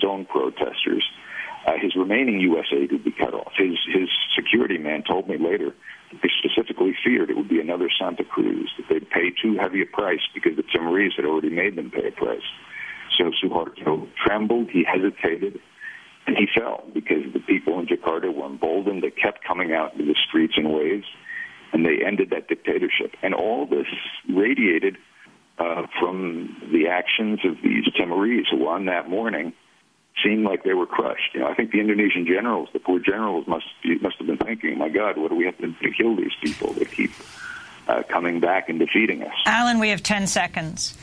his own protesters. His remaining U.S. aid would be cut off. His security man told me later that they specifically feared it would be another Santa Cruz, that they'd pay too heavy a price because the Timorese had already made them pay a price. So Suharto trembled, he hesitated, and he fell because the people in Jakarta were emboldened. They kept coming out into the streets in waves, and they ended that dictatorship. And all this radiated from the actions of these Timorese who on that morning seemed like they were crushed. I think the Indonesian generals, the poor generals, must have been thinking, my God, what do we have to do to kill these people? They keep coming back and defeating us. Alan, we have 10 seconds.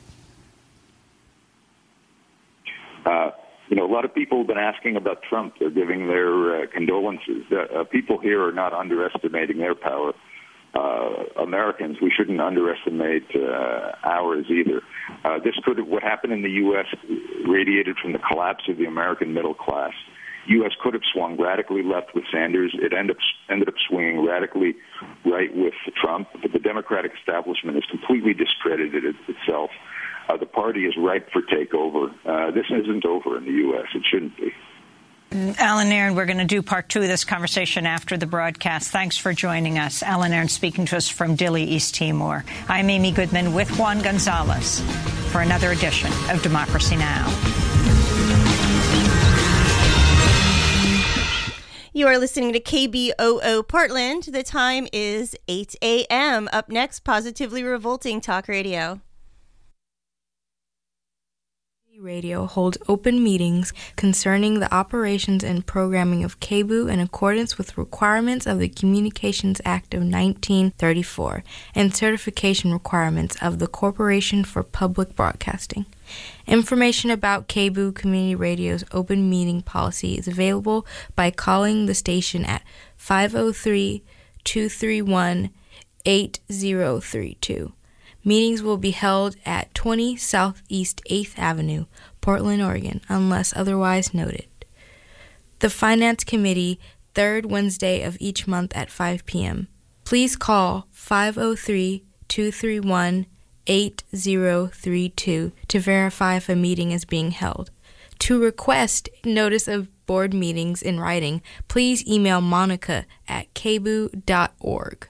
A lot of people have been asking about Trump. They're giving their condolences. People here are not underestimating their power. Americans, we shouldn't underestimate ours either. What happened in the U.S. radiated from the collapse of the American middle class. U.S. could have swung radically left with Sanders. It ended up swinging radically right with Trump. But the Democratic establishment has completely discredited itself. The party is ripe for takeover. This isn't over in the U.S. It shouldn't be. Alan Nairn, we're going to do part 2 of this conversation after the broadcast. Thanks for joining us. Alan Nairn speaking to us from Dili, East Timor. I'm Amy Goodman with Juan Gonzalez for another edition of Democracy Now! You are listening to KBOO Portland. The time is 8 a.m. Up next, Positively Revolting Talk Radio. Radio holds open meetings concerning the operations and programming of KBOO in accordance with requirements of the Communications Act of 1934 and certification requirements of the Corporation for Public Broadcasting. Information about KBOO Community Radio's open meeting policy is available by calling the station at 503-231-8032. Meetings will be held at 20 Southeast 8th Avenue, Portland, Oregon, unless otherwise noted. The Finance Committee, third Wednesday of each month at 5 p.m. Please call 503-231-8032 to verify if a meeting is being held. To request notice of board meetings in writing, please email Monica at kboo.org.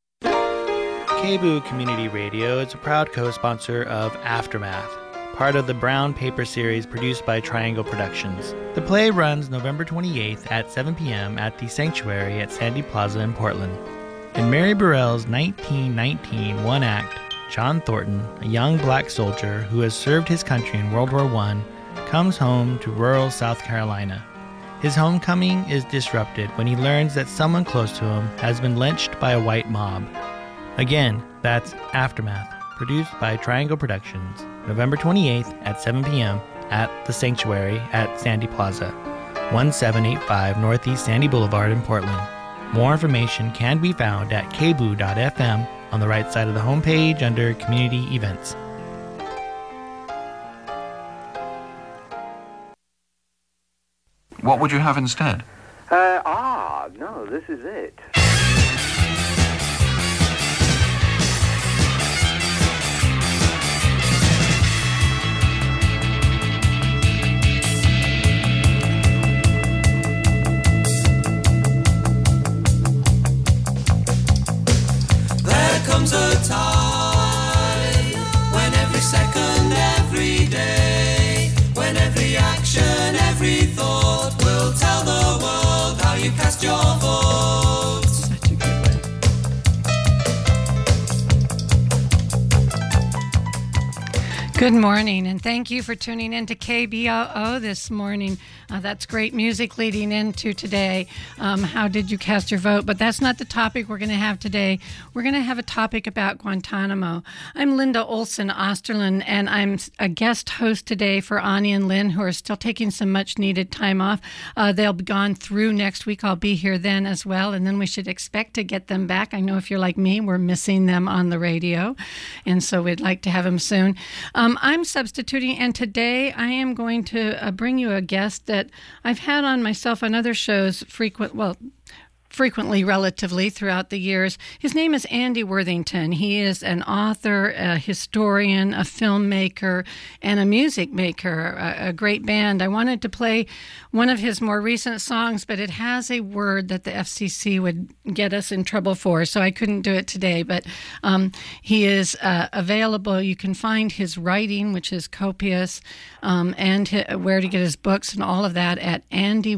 KBOO Community Radio is a proud co-sponsor of Aftermath, part of the Brown Paper series produced by Triangle Productions. The play runs November 28th at 7 p.m. at the Sanctuary at Sandy Plaza in Portland. In Mary Burrell's 1919 one-act, John Thornton, a young black soldier who has served his country in World War I, comes home to rural South Carolina. His homecoming is disrupted when he learns that someone close to him has been lynched by a white mob. Again, that's Aftermath, produced by Triangle Productions, November 28th at 7 p.m. at The Sanctuary at Sandy Plaza, 1785 Northeast Sandy Boulevard in Portland. More information can be found at kboo.fm on the right side of the homepage under Community Events. What would you have instead? No, this is it. Comes a time when every second, every day, when every action, every thought will tell the world how you cast your vote. Good morning, and thank you for tuning in to KBOO this morning. That's great music leading into today. How did you cast your vote? But that's not the topic we're going to have today. We're going to have a topic about Guantanamo. I'm Linda Olson Osterlin, and I'm a guest host today for Ani and Lynn, who are still taking some much-needed time off. They'll be gone through next week. I'll be here then as well, and then we should expect to get them back. I know if you're like me, we're missing them on the radio, and so we'd like to have them soon. I'm substituting, and today I am going to bring you a guest that I've had on myself on other shows frequently, relatively, throughout the years. His name is Andy Worthington. He is an author, a historian, a filmmaker, and a music maker, a great band. I wanted to play one of his more recent songs, but it has a word that the FCC would get us in trouble for, so I couldn't do it today. But he is available. You can find his writing, which is copious, and where to get his books and all of that at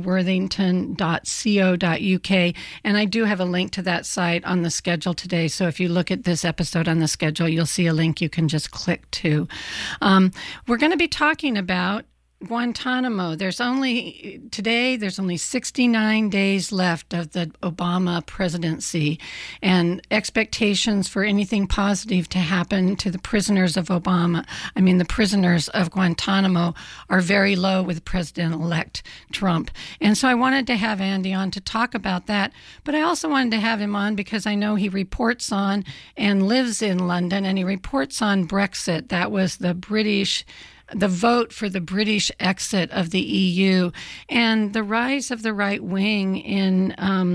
andyworthington.co.uk. And I do have a link to that site on the schedule today. So if you look at this episode on the schedule, you'll see a link you can just click to. We're going to be talking about Guantanamo. There's only 69 days left of the Obama presidency, and expectations for anything positive to happen to the prisoners of the prisoners of Guantanamo are very low with President-elect Trump. And so I wanted to have Andy on to talk about that, but I also wanted to have him on because I know he reports on and lives in London, and he reports on Brexit. That was the vote for the British exit of the EU and the rise of the right wing in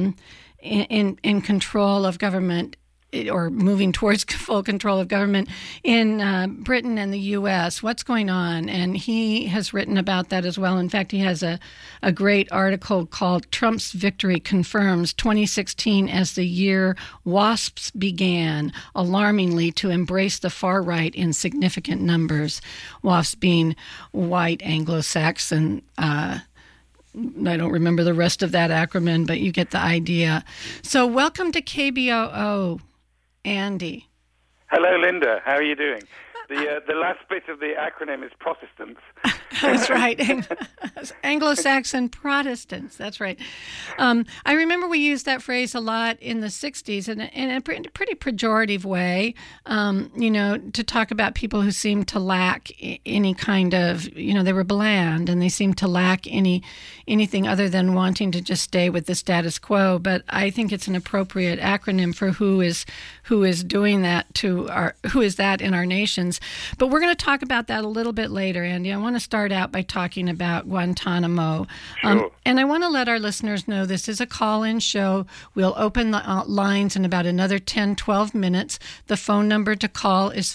control of government, or moving towards full control of government in Britain and the U.S. What's going on? And he has written about that as well. In fact, he has a great article called Trump's Victory Confirms 2016 as the year WASPs began alarmingly to embrace the far right in significant numbers. WASPs being white Anglo-Saxon. I don't remember the rest of that acronym, but you get the idea. So welcome to KBOO, Andy. Hello, Linda. How are you doing? The last bit of the acronym is Protestants. That's right. Anglo-Saxon Protestants. That's right. I remember we used that phrase a lot in the 60s in a pretty pejorative way, to talk about people who seemed to lack any kind of, they were bland and they seemed to lack anything other than wanting to just stay with the status quo. But I think it's an appropriate acronym for who is doing that who is that in our nations. But we're going to talk about that a little bit later, Andy. I want to start out by talking about Guantanamo. Sure. And I want to let our listeners know this is a call-in show. We'll open the lines in about another 10, 12 minutes. The phone number to call is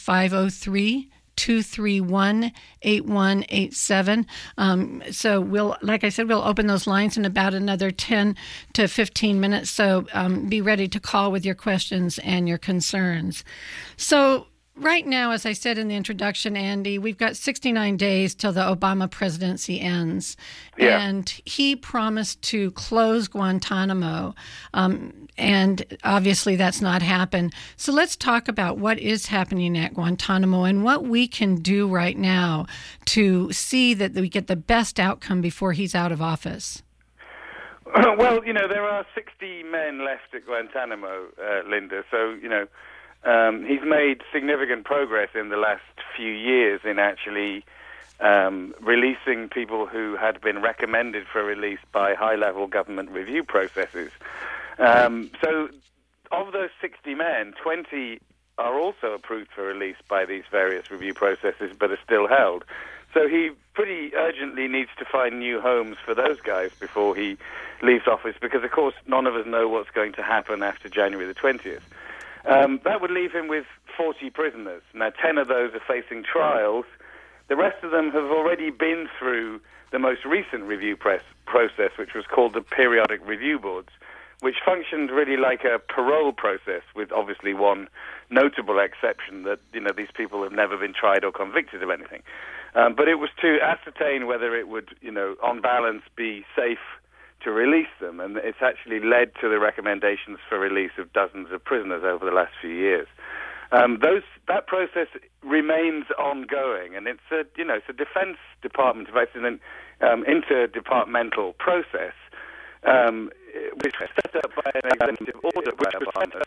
503-231-8187. So we'll open those lines in about another 10 to 15 minutes. So be ready to call with your questions and your concerns. So right now, as I said in the introduction, Andy, we've got 69 days till the Obama presidency ends. Yeah. And he promised to close Guantanamo. And obviously that's not happened. So let's talk about what is happening at Guantanamo and what we can do right now to see that we get the best outcome before he's out of office. Well, there are 60 men left at Guantanamo, Linda. So, he's made significant progress in the last few years in actually releasing people who had been recommended for release by high-level government review processes. So of those 60 men, 20 are also approved for release by these various review processes but are still held. So he pretty urgently needs to find new homes for those guys before he leaves office because, of course, none of us know what's going to happen after January the 20th. That would leave him with 40 prisoners. Now, 10 of those are facing trials. The rest of them have already been through the most recent review process, which was called the Periodic Review Boards, which functioned really like a parole process, with obviously one notable exception that, these people have never been tried or convicted of anything. But it was to ascertain whether it would, on balance, be safe to release them, and it's actually led to the recommendations for release of dozens of prisoners over the last few years. That process remains ongoing, and it's a Defense Department, an interdepartmental process, which was set up by an executive order by Obama.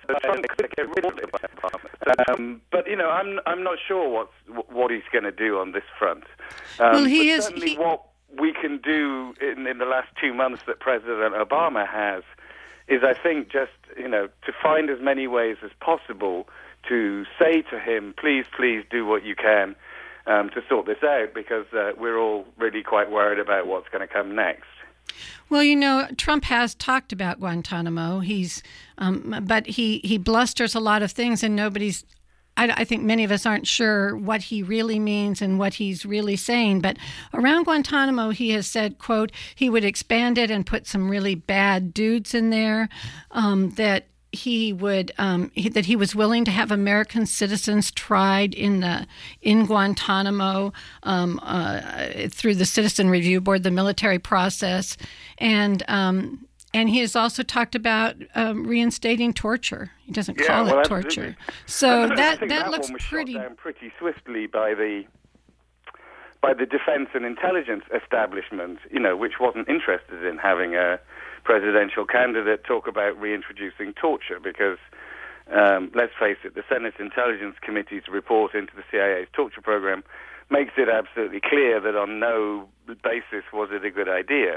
But I'm not sure what he's going to do on this front. What we can do in the last 2 months that President Obama has is, I think, just, to find as many ways as possible to say to him, please do what you can to sort this out, because we're all really quite worried about what's going to come next. Well, Trump has talked about Guantanamo. But he blusters a lot of things, and I think many of us aren't sure what he really means and what he's really saying. But around Guantanamo, he has said, quote, he would expand it and put some really bad dudes in there, that he was willing to have American citizens tried in Guantanamo through the Citizen Review Board, the military process, and he has also talked about reinstating torture. He doesn't call it torture. So that looks one was shot down pretty swiftly by the defense and intelligence establishment, which wasn't interested in having a presidential candidate talk about reintroducing torture, because let's face it, the Senate Intelligence Committee's report into the CIA's torture program makes it absolutely clear that on no basis was it a good idea.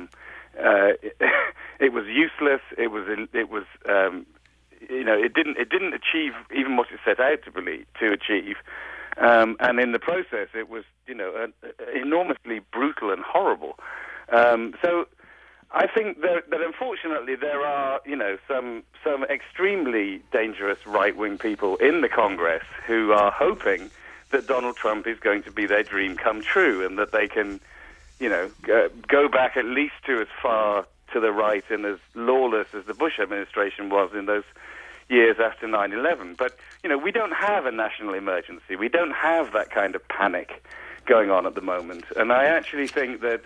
It was useless. It didn't achieve even what it set out to achieve. And in the process, it was, enormously brutal and horrible. So I think that unfortunately there are, some extremely dangerous right-wing people in the Congress who are hoping that Donald Trump is going to be their dream come true, and that they can, go back at least to as far to the right and as lawless as the Bush administration was in those years after 9/11. But, we don't have a national emergency. We don't have that kind of panic going on at the moment. And I actually think that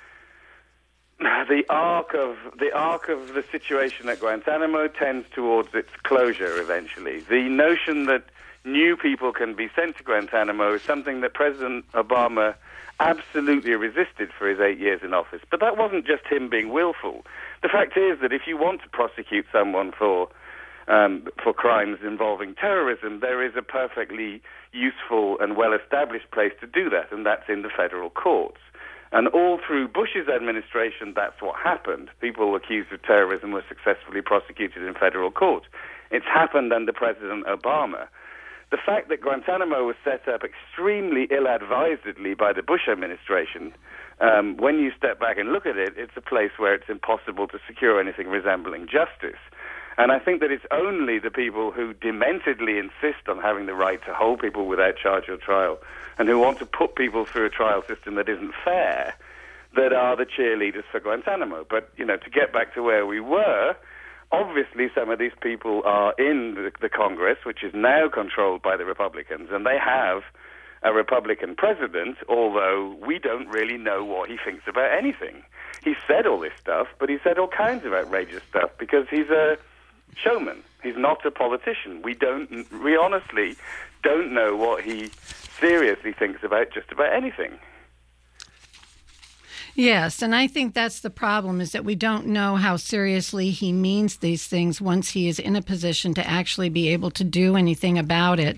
the arc of the situation at Guantanamo tends towards its closure eventually. The notion that new people can be sent to Guantanamo is something that President Obama absolutely resisted for his 8 years in office. But that wasn't just him being willful. The fact is that if you want to prosecute someone for crimes involving terrorism, there is a perfectly useful and well-established place to do that, and that's in the federal courts. And all through Bush's administration, that's what happened. People accused of terrorism were successfully prosecuted in federal court. It's happened under President Obama. The fact that Guantanamo was set up extremely ill-advisedly by the Bush administration, when you step back and look at it, it's a place where it's impossible to secure anything resembling justice. And I think that it's only the people who dementedly insist on having the right to hold people without charge or trial, and who want to put people through a trial system that isn't fair, that are the cheerleaders for Guantanamo. But, to get back to where we were, obviously some of these people are in the Congress, which is now controlled by the Republicans, and they have a Republican president, although we don't really know what he thinks about anything. He said all this stuff, but he said all kinds of outrageous stuff because he's a showman. He's not a politician. We honestly don't know what he seriously thinks about just about anything. Yes, and I think that's the problem, is that we don't know how seriously he means these things once he is in a position to actually be able to do anything about it.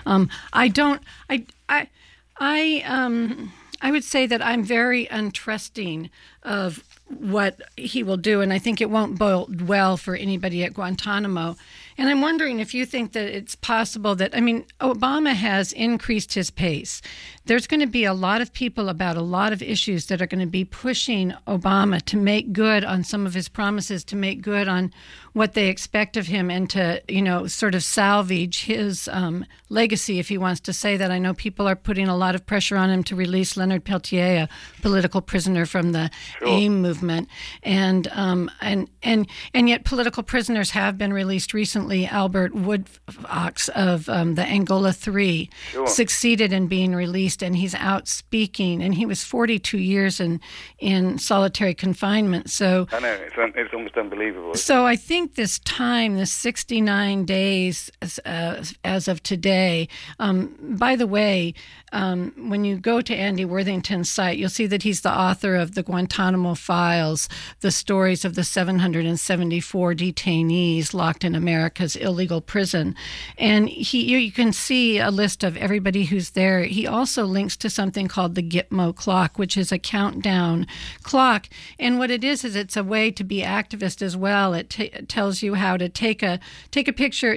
I would say that I'm very untrusting of what he will do, and I think it won't bode well for anybody at Guantanamo. And I'm wondering if you think that it's possible that, Obama has increased his pace. There's going to be a lot of people about a lot of issues that are going to be pushing Obama to make good on some of his promises, to make good on what they expect of him, and to, sort of salvage his legacy, if he wants to say that. I know people are putting a lot of pressure on him to release Leonard Peltier, a political prisoner from the AIM movement. And yet political prisoners have been released recently. Albert Woodfox of the Angola 3 succeeded in being released, and he's out speaking, and he was 42 years in solitary confinement. So I know, it's almost unbelievable. So I think this time, this 69 days as of today, by the way, when you go to Andy Worthington's site, you'll see that he's the author of the Guantanamo Files, the stories of the 774 detainees locked in America's illegal prison. And you can see a list of everybody who's there. He also links to something called the Gitmo clock, which is a countdown clock. And what it is it's a way to be activist as well. It tells you how to take a picture.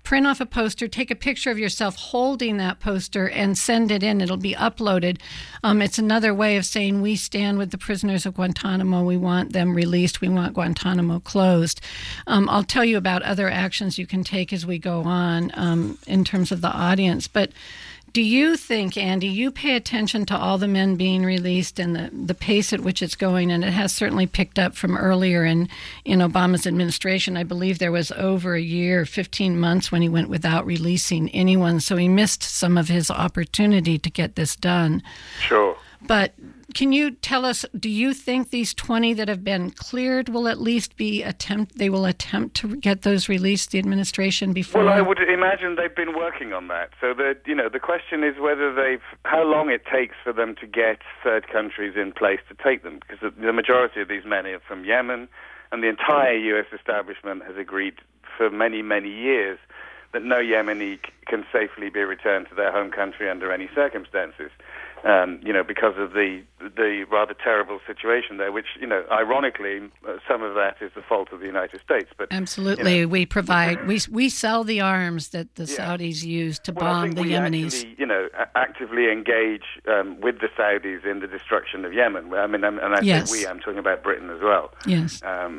print off a poster, take a picture of yourself holding that poster, and send it in. It'll be uploaded. It's another way of saying we stand with the prisoners of Guantanamo. We want them released. We want Guantanamo closed. I'll tell you about other actions you can take as we go on in terms of the audience. But do you think, Andy, you pay attention to all the men being released and the pace at which it's going, and it has certainly picked up from earlier in Obama's administration. I believe there was over a year, 15 months, when he went without releasing anyone, so he missed some of his opportunity to get this done. Sure. But can you tell us, do you think these 20 that have been cleared will at least attempt to get those released, the administration, before? Well, I would imagine they've been working on that. So the question is whether how long it takes for them to get third countries in place to take them, because the majority of these men are from Yemen, and the entire U.S. establishment has agreed for many, many years that no Yemeni can safely be returned to their home country under any circumstances. Because of the rather terrible situation there, which, ironically, some of that is the fault of the United States. But absolutely, we provide, we sell the arms that the Saudis use to bomb the Yemenis. Actually, actively engage with the Saudis in the destruction of Yemen. I mean, and I say I'm talking about Britain as well. Yes.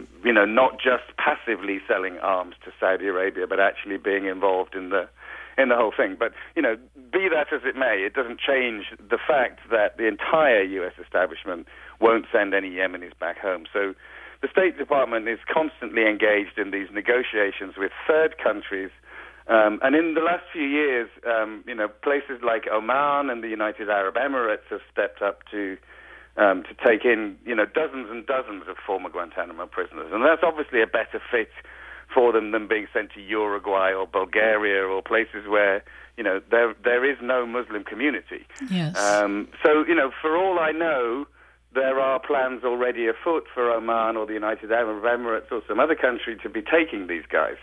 Not just passively selling arms to Saudi Arabia, but actually being involved in the whole thing. But, be that as it may, it doesn't change the fact that the entire U.S. establishment won't send any Yemenis back home. So the State Department is constantly engaged in these negotiations with third countries. And in the last few years, places like Oman and the United Arab Emirates have stepped up to take in, dozens and dozens of former Guantanamo prisoners. And that's obviously a better fit for them than being sent to Uruguay or Bulgaria or places where, there is no Muslim community. Yes. So, for all I know, there are plans already afoot for Oman or the United Arab Emirates or some other country to be taking these guys.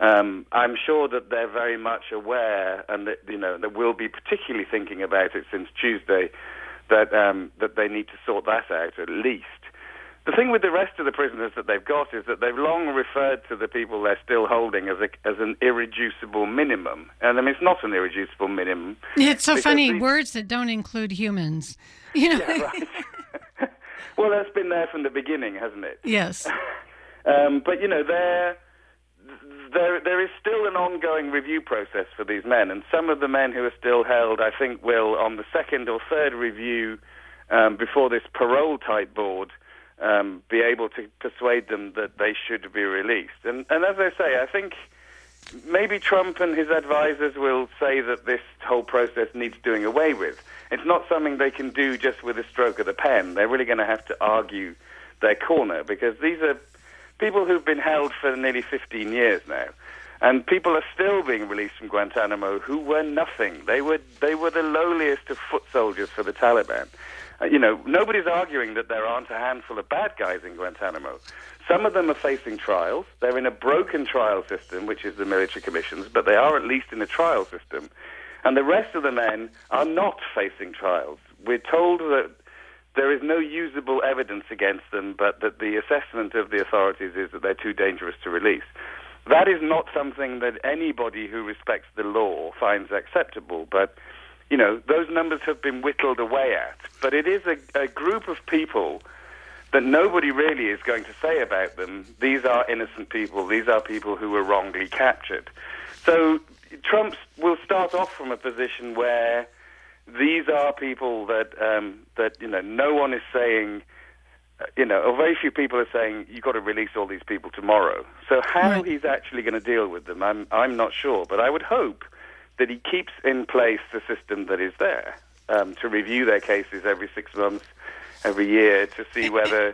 I'm sure that they're very much aware, and that, that we'll be particularly thinking about it since Tuesday, that they need to sort that out at least. The thing with the rest of the prisoners that they've got is that they've long referred to the people they're still holding as an irreducible minimum. And I mean, it's not an irreducible minimum. It's so funny, words that don't include humans. Yeah, right. Well, that's been there from the beginning, hasn't it? Yes. But, there is still an ongoing review process for these men. And some of the men who are still held, I think, will, on the second or third review before this parole-type board, be able to persuade them that they should be released. And as I say, I think maybe Trump and his advisors will say that this whole process needs doing away with. It's not something they can do just with a stroke of the pen. They're really going to have to argue their corner, because these are people who've been held for nearly 15 years now. And people are still being released from Guantanamo who were nothing. They were the lowliest of foot soldiers for the Taliban. Nobody's arguing that there aren't a handful of bad guys in Guantanamo. Some of them are facing trials. They're in a broken trial system, which is the military commissions, but they are at least in a trial system. And the rest of the men are not facing trials. We're told that there is no usable evidence against them, but that the assessment of the authorities is that they're too dangerous to release. That is not something that anybody who respects the law finds acceptable, but those numbers have been whittled away at. But it is a group of people that nobody really is going to say about them, these are innocent people, these are people who were wrongly captured. So Trump will start off from a position where these are people that no one is saying, or very few people are saying, you've got to release all these people tomorrow. So how he's actually going to deal with them, I'm not sure. But I would hope that he keeps in place the system that is there, to review their cases every 6 months, every year, to see whether,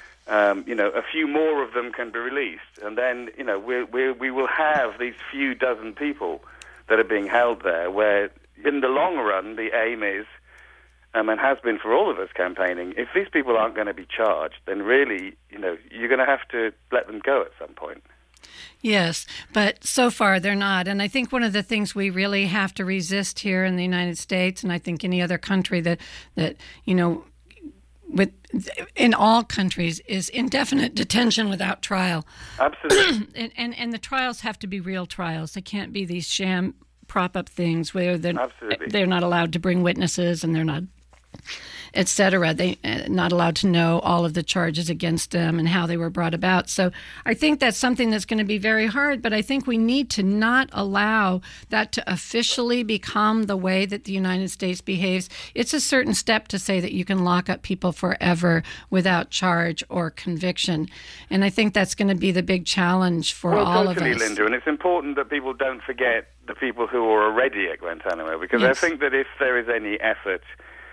a few more of them can be released. And then, we will have these few dozen people that are being held there, where in the long run, the aim is, and has been for all of us campaigning, if these people aren't going to be charged, then really, you're going to have to let them go at some point. Yes, but so far they're not. And I think one of the things we really have to resist here in the United States, and I think any other country that in all countries is indefinite detention without trial. Absolutely. and the trials have to be real trials. They can't be these sham prop-up things where they're not allowed to bring witnesses and they're not, et cetera. They're not allowed to know all of the charges against them and how they were brought about. So I think that's something that's going to be very hard, but I think we need to not allow that to officially become the way that the United States behaves. It's a certain step to say that you can lock up people forever without charge or conviction. And I think that's going to be the big challenge for all of us. Totally, Linda, and it's important that people don't forget the people who are already at Guantanamo, because I think that if there is any effort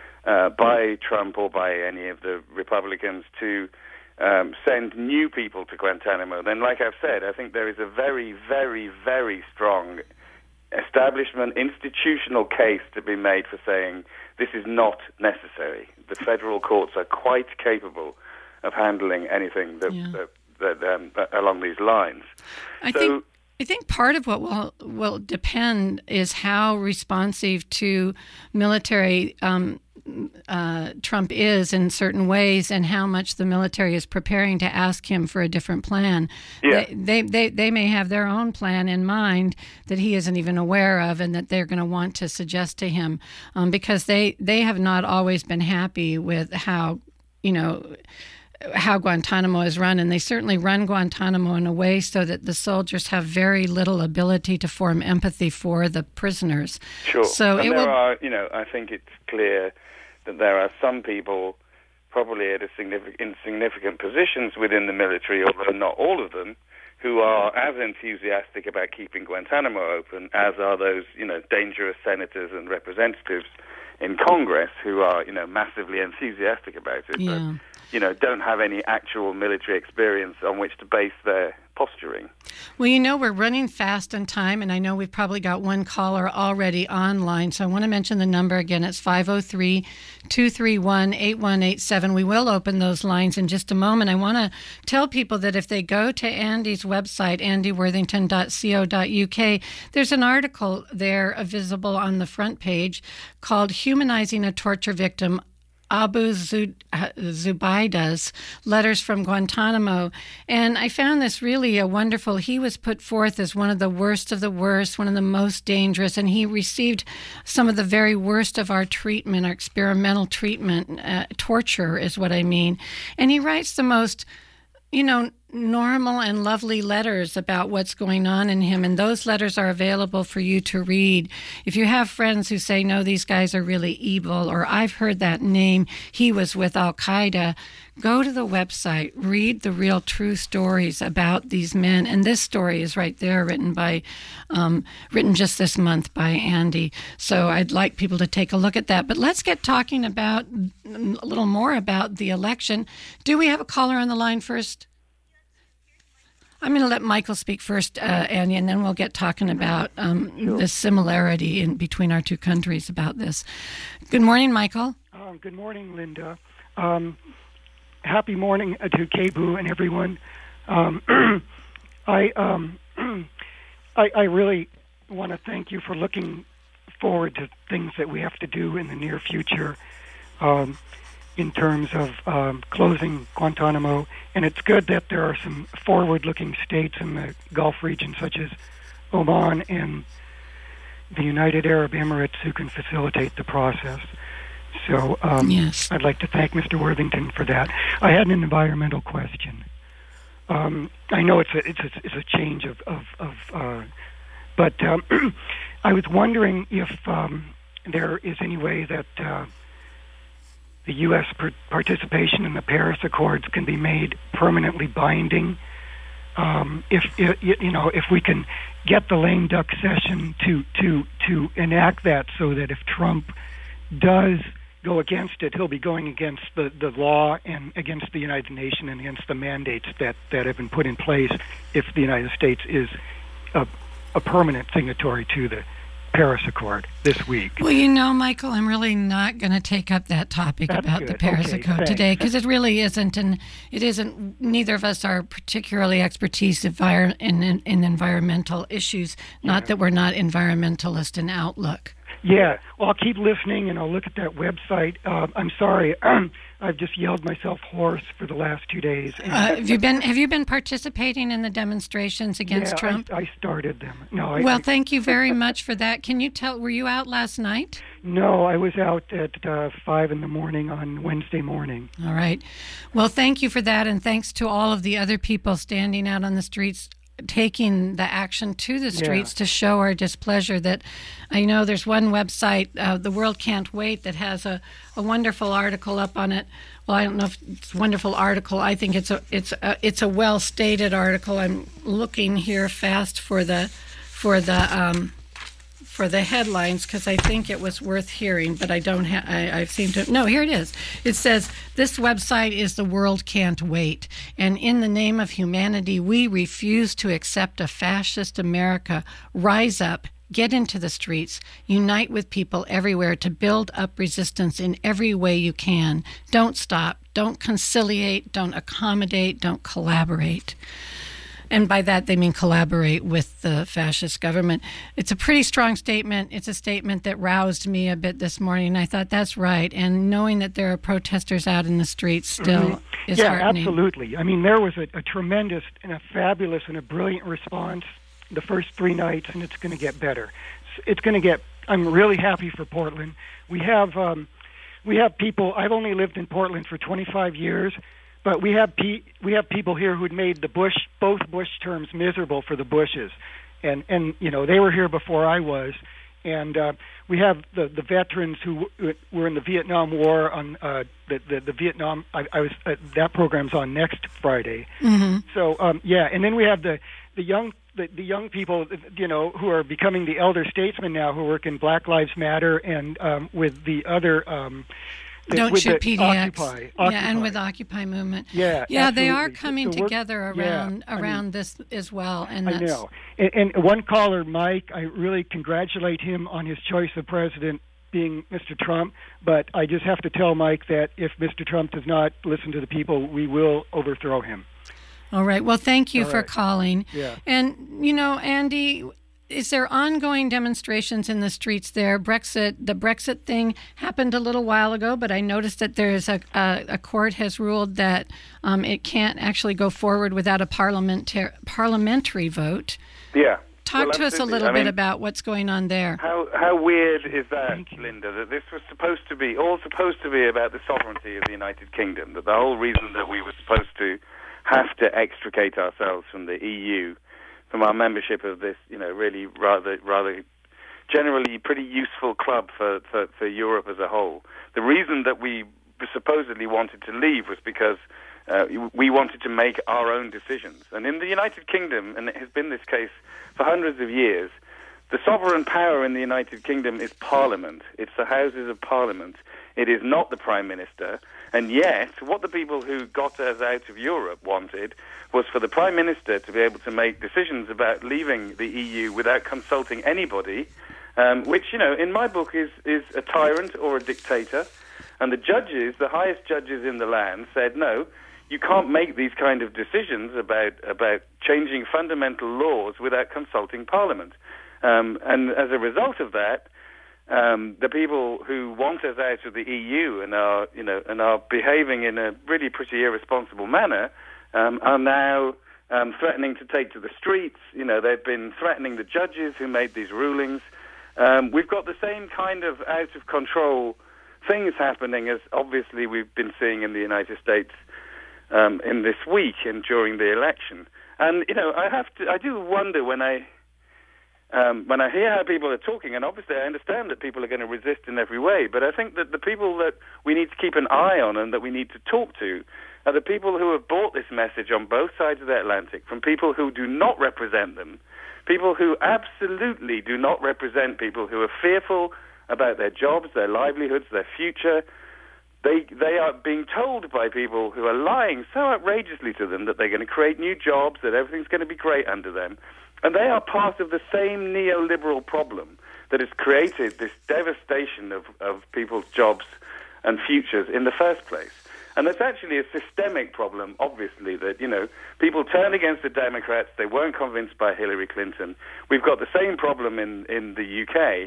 by Trump or by any of the Republicans to send new people to Guantanamo, then, like I've said, I think there is a very, very, very strong establishment, institutional case to be made for saying this is not necessary. The federal courts are quite capable of handling anything that along these lines. I think part of what will depend is how responsive to military Trump is in certain ways, and how much the military is preparing to ask him for a different plan. Yeah. They may have their own plan in mind that he isn't even aware of, and that they're going to want to suggest to him, because they have not always been happy with how Guantanamo is run, and they certainly run Guantanamo in a way so that the soldiers have very little ability to form empathy for the prisoners. Sure. So and I think it's clear that there are some people probably at in significant positions within the military, although not all of them, who are as enthusiastic about keeping Guantanamo open as are those, dangerous senators and representatives in Congress who are, massively enthusiastic about it. Yeah. But, don't have any actual military experience on which to base their posturing. Well, we're running fast on time, and I know we've probably got one caller already online, so I want to mention the number again. It's 503-231-8187. We will open those lines in just a moment. I want to tell people that if they go to Andy's website, andyworthington.co.uk, there's an article there visible on the front page called Humanizing a Torture Victim, Abu Zubaydah's Letters from Guantanamo. And I found this really wonderful. He was put forth as one of the worst of the worst, one of the most dangerous, and he received some of the very worst of our treatment, our experimental treatment. Torture is what I mean. And he writes the most, normal and lovely letters about what's going on in him, and those letters are available for you to read. If you have friends who say, no, these guys are really evil, or I've heard that name, he was with Al-Qaeda, go to the website, read the real true stories about these men, and this story is right there, written just this month by Andy. So I'd like people to take a look at that. But let's get talking about a little more about the election. Do we have a caller on the line first? I'm going to let Michael speak first, Andy, and then we'll get talking about the similarity in between our two countries about this. Good morning, Michael. Good morning, Linda. Happy morning to KBOO and everyone. I really want to thank you for looking forward to things that we have to do in the near future in terms of closing Guantanamo. And it's good that there are some forward-looking states in the Gulf region, such as Oman and the United Arab Emirates, who can facilitate the process. So yes. I'd like to thank Mr. Worthington for that. I had an environmental question. I know it's a change but I was wondering if there is any way that the U.S. participation in the Paris Accords can be made permanently binding. If we can get the lame duck session to enact that, so that if Trump does go against it, he'll be going against the law and against the United Nations and against the mandates that have been put in place if the United States is a permanent signatory to the Paris Accord this week. Well, Michael, I'm really not going to take up that topic about the Paris Accord today, because it really isn't, and it isn't. Neither of us are particularly expertise in environmental issues. Not that we're not environmentalist in outlook. Yeah, well, I'll keep listening and I'll look at that website. I'm sorry, I've just yelled myself hoarse for the last 2 days. Have you been participating in the demonstrations against Trump? I started them. Thank you very much for that. Can you tell? Were you out last night? No, I was out at 5 in the morning on Wednesday morning. All right. Well, thank you for that, and thanks to all of the other people standing out on the streets, taking the action to the streets to show our displeasure. That I know there's one website, The World Can't Wait, that has a wonderful article up on it. Well, I don't know if it's a wonderful article. I think it's a well stated article. I'm looking here fast for the headlines because I think it was worth hearing, but I don't have. I seem to. No, here it is. It says this website is The World Can't Wait, and in the name of humanity, we refuse to accept a fascist America. Rise up. Get into the streets, unite with people everywhere to build up resistance in every way you can. Don't stop, don't conciliate, don't accommodate, don't collaborate. And by that, they mean collaborate with the fascist government. It's a pretty strong statement. It's a statement that roused me a bit this morning. I thought, that's right. And knowing that there are protesters out in the streets still is heartening. Yeah, absolutely. I mean, there was a tremendous and a fabulous and a brilliant response the first 3 nights, and it's going to get better. It's going to get. I'm really happy for Portland. We have people. I've only lived in Portland for 25 years, but we have people here who'd made both Bush terms miserable for the Bushes, and they were here before I was, and we have the veterans who were in the Vietnam War on the Vietnam. I was that program's on next Friday. Mm-hmm. So and then we have the young people, who are becoming the elder statesmen now, who work in Black Lives Matter and with the other. Don't with shoot PDX. Occupy. Yeah, and with Occupy movement. Yeah, they are coming together around this as well. And I know. And one caller, Mike, I really congratulate him on his choice of president being Mr. Trump, but I just have to tell Mike that if Mr. Trump does not listen to the people, we will overthrow him. All right. Well, thank you for calling. Yeah. And, Andy, is there ongoing demonstrations in the streets there? The Brexit thing happened a little while ago, but I noticed that there's a court has ruled that it can't actually go forward without a parliamentary vote. Yeah. Talk to us a little bit about what's going on there. How weird is that, Linda, that this was supposed to be about the sovereignty of the United Kingdom, that the whole reason that we were supposed to have to extricate ourselves from the EU, from our membership of this, really rather generally pretty useful club for Europe as a whole. The reason that we supposedly wanted to leave was because we wanted to make our own decisions. And in the United Kingdom, and it has been this case for hundreds of years, the sovereign power in the United Kingdom is Parliament. It's the Houses of Parliament. It is not the Prime Minister. And yet, what the people who got us out of Europe wanted was for the Prime Minister to be able to make decisions about leaving the EU without consulting anybody, which, in my book is a tyrant or a dictator. And the judges, the highest judges in the land, said, no, you can't make these kind of decisions about changing fundamental laws without consulting Parliament. And as a result of that, the people who want us out of the EU and are behaving in a really pretty irresponsible manner are now threatening to take to the streets. They've been threatening the judges who made these rulings. We've got the same kind of out of control things happening as obviously we've been seeing in the United States in this week and during the election. And I do wonder when I hear how people are talking, and obviously I understand that people are going to resist in every way, but I think that the people that we need to keep an eye on and that we need to talk to are the people who have bought this message on both sides of the Atlantic, from people who do not represent them, people who absolutely do not represent people who are fearful about their jobs, their livelihoods, their future. They are being told by people who are lying so outrageously to them that they're going to create new jobs, that everything's going to be great under them. And they are part of the same neoliberal problem that has created this devastation of people's jobs and futures in the first place. And that's actually a systemic problem, obviously, that, people turn against the Democrats. They weren't convinced by Hillary Clinton. We've got the same problem in the UK.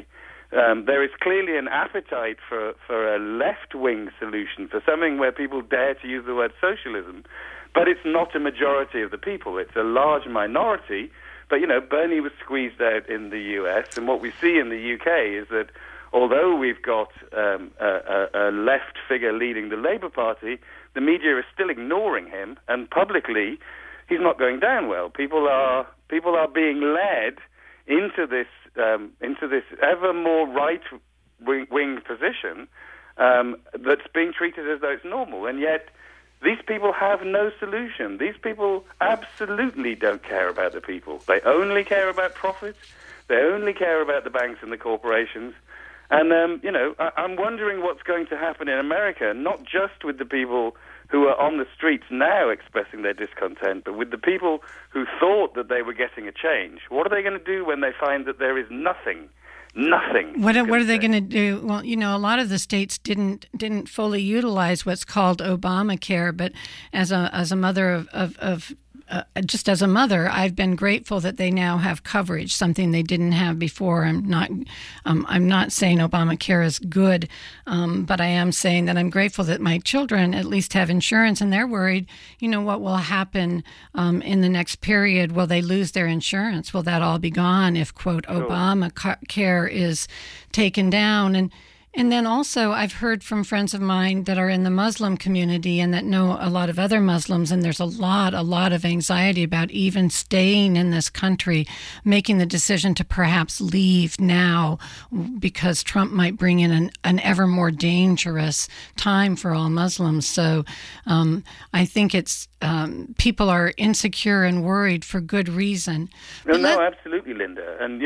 there is clearly an appetite for a left-wing solution, for something where people dare to use the word socialism. But it's not a majority of the people. It's a large minority. But, Bernie was squeezed out in the U.S., and what we see in the U.K. is that although we've got a left figure leading the Labour Party, the media is still ignoring him, and publicly he's not going down well. People are being led into this ever more right-wing position that's being treated as though it's normal, and yet these people have no solution. These people absolutely don't care about the people. They only care about profits. They only care about the banks and the corporations. And, I'm wondering what's going to happen in America, not just with the people who are on the streets now expressing their discontent, but with the people who thought that they were getting a change. What are they going to do when they find that there is nothing? Nothing. What are they going to do? Well, a lot of the states didn't fully utilize what's called Obamacare, but as a mother just as a mother, I've been grateful that they now have coverage, something they didn't have before. I'm not saying Obamacare is good, but I am saying that I'm grateful that my children at least have insurance, and they're worried, what will happen in the next period? Will they lose their insurance? Will that all be gone if, quote, Obamacare is taken down? And then also I've heard from friends of mine that are in the Muslim community and that know a lot of other Muslims, and there's a lot of anxiety about even staying in this country, making the decision to perhaps leave now because Trump might bring in an ever more dangerous time for all Muslims. So I think it's people are insecure and worried for good reason. No, absolutely, Linda. And,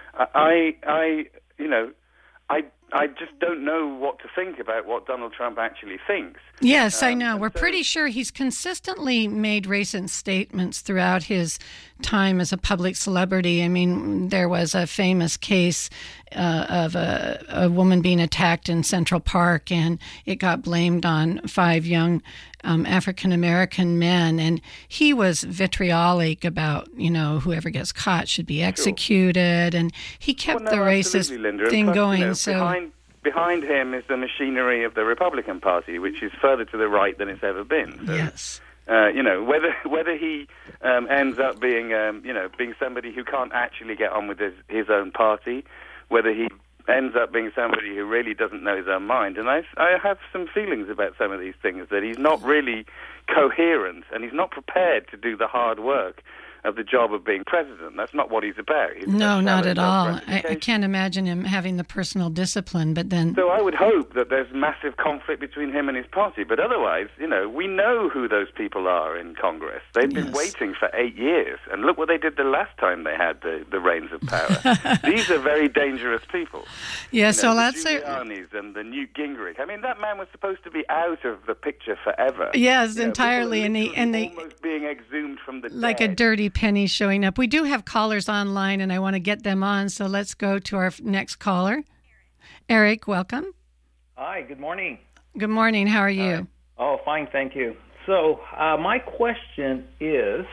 I just don't know what to think about what Donald Trump actually thinks. Yes, I know. We're pretty sure he's consistently made racist statements throughout his time as a public celebrity. I mean, there was a famous case of a woman being attacked in Central Park, and it got blamed on 5 young African-American men, and he was vitriolic about, whoever gets caught should be executed, and he kept the racist Linda. thing plus, going. Behind him is the machinery of the Republican Party, which is further to the right than it's ever been. So, yes. Whether he ends up being being somebody who can't actually get on with his own party, whether he ends up being somebody who really doesn't know his own mind. And I have some feelings about some of these things, that he's not really coherent and he's not prepared to do the hard work of the job of being president. That's not what he's about. No, not at all. I can't imagine him having the personal discipline, but then... So I would hope that there's massive conflict between him and his party, but otherwise, we know who those people are in Congress. They've been waiting for 8 years, and look what they did the last time they had the reins of power. These are very dangerous people. Yeah, so let's say... the Giulianis and the Newt Gingrich. I mean, that man was supposed to be out of the picture forever. Yes, entirely, and they almost being exhumed from the like dead. A dirty penny showing up. We do have callers online, and I want to get them on, so let's go to our next caller. Eric, welcome. Hi, good morning. Good morning. How are you? Oh, fine, thank you. So my question is,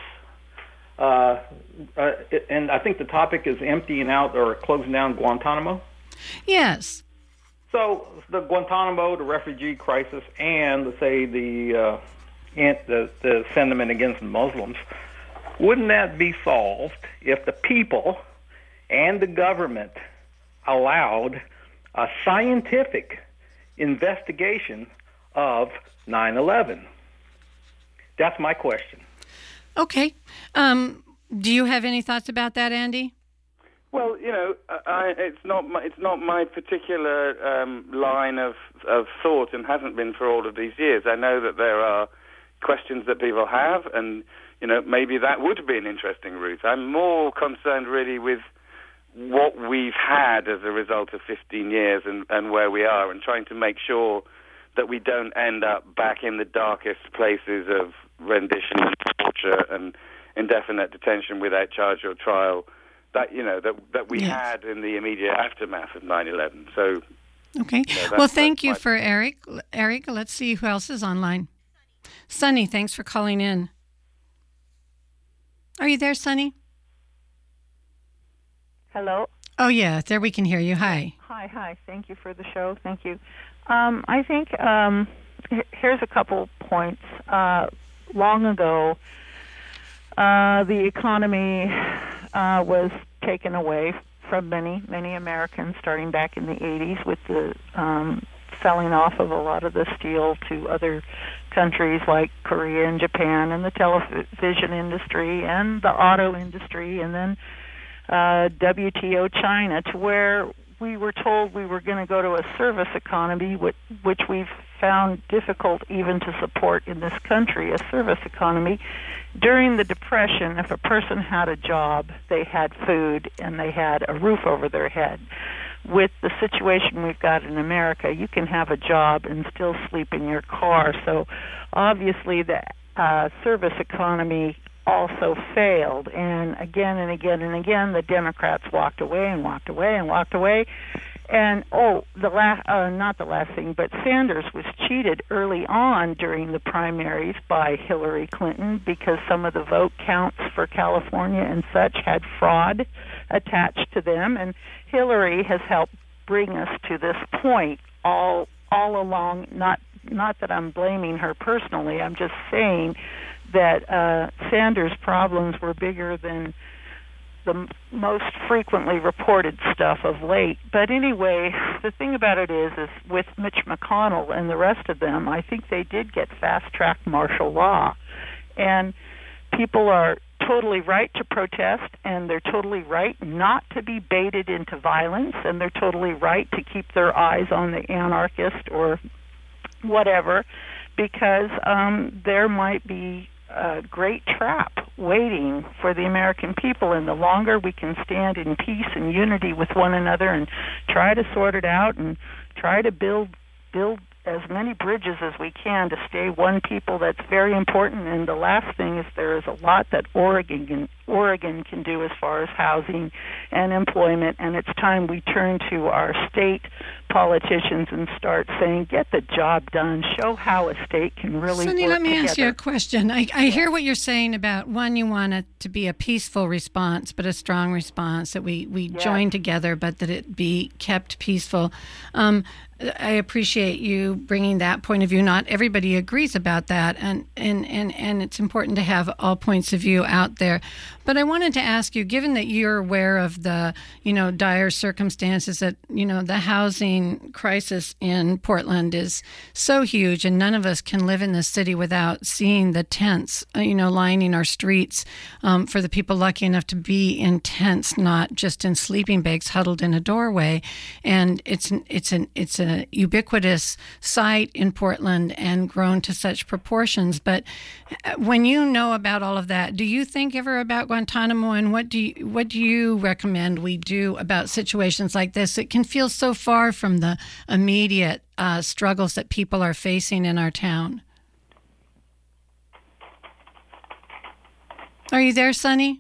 and I think the topic is emptying out or closing down Guantanamo. Yes. So the Guantanamo, the refugee crisis, and let's say the sentiment against the Muslims, wouldn't that be solved if the people and the government allowed a scientific investigation of 9/11? That's my question. Okay. Do you have any thoughts about that, Andy? Well, it's not my particular line of thought, and hasn't been for all of these years. I know that there are questions that people have, and maybe that would be an interesting route. I'm more concerned really with what we've had as a result of 15 years and where we are, and trying to make sure that we don't end up back in the darkest places of rendition and torture and indefinite detention without charge or trial that we had in the immediate aftermath of 9/11. So, okay. Well, thank you for Eric. Eric, let's see who else is online. Sonny, thanks for calling in. Are you there, Sonny? Hello? Oh, yeah, there we can hear you. Hi. Hi. Hi. Thank you for the show. Thank you. I think here's a couple points. Long ago, the economy was taken away from many Americans starting back in the 80s with the selling off of a lot of the steel to other countries like Korea and Japan, and the television industry and the auto industry, and then WTO China, to where we were told we were going to go to a service economy, which we've found difficult even to support in this country, a service economy. During the Depression, if a person had a job, they had food and they had a roof over their head. With the situation we've got in America, you can have a job and still sleep in your car. So obviously the service economy also failed, and again, the Democrats walked away. And not the last thing, but Sanders was cheated early on during the primaries by Hillary Clinton, because some of the vote counts for California and such had fraud attached to them, and Hillary has helped bring us to this point all along. Not that I'm blaming her personally, I'm just saying that Sanders' problems were bigger than the most frequently reported stuff of late. But anyway, the thing about it is with Mitch McConnell and the rest of them, I think they did get fast-track martial law. And people are totally right to protest, and they're totally right not to be baited into violence, and they're totally right to keep their eyes on the anarchist or whatever, because there might be a great trap waiting for the American people, and the longer we can stand in peace and unity with one another and try to sort it out and try to build as many bridges as we can to stay one people, that's very important. And the last thing is there is a lot that Oregon can do as far as housing and employment, and it's time we turn to our state politicians and start saying, get the job done, show how a state can really Cindy, work let me together. ask you a question. I hear what you're saying about, one, you want it to be a peaceful response, but a strong response, that we join together, but that it be kept peaceful. I appreciate you bringing that point of view. Not everybody agrees about that, and it's important to have all points of view out there. But I wanted to ask you, given that you're aware of the, dire circumstances, that, the housing crisis in Portland is so huge, and none of us can live in this city without seeing the tents, lining our streets, for the people lucky enough to be in tents, not just in sleeping bags huddled in a doorway. And it's a ubiquitous sight in Portland and grown to such proportions. But when you know about all of that, do you think ever about Guantanamo, and what do you recommend we do about situations like this? It can feel so far from the immediate struggles that people are facing in our town. Are you there, Sonny?